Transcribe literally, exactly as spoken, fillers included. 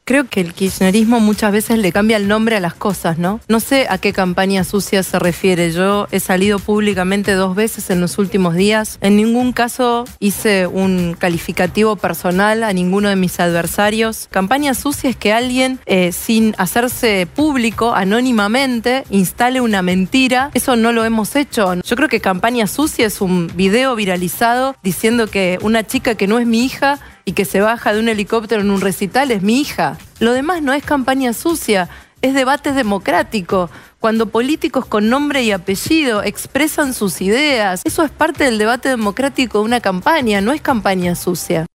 Creo que el kirchnerismo muchas veces le cambia el nombre a las cosas, ¿no? No sé a qué campaña sucia se refiere. Yo he salido públicamente dos veces en los últimos días. En ningún caso hice un calificativo personal a ninguno de mis adversarios. Campaña sucia es que alguien, eh, sin hacerse público, anónimamente, instale una mentira. Eso no lo hemos hecho. Yo creo que campaña sucia es un video viralizado diciendo que una chica que no es mi hija y que se baja de un helicóptero en un recital es mi hija. Lo demás no es campaña sucia, es debate democrático. Cuando políticos con nombre y apellido expresan sus ideas, eso es parte del debate democrático de una campaña, no es campaña sucia.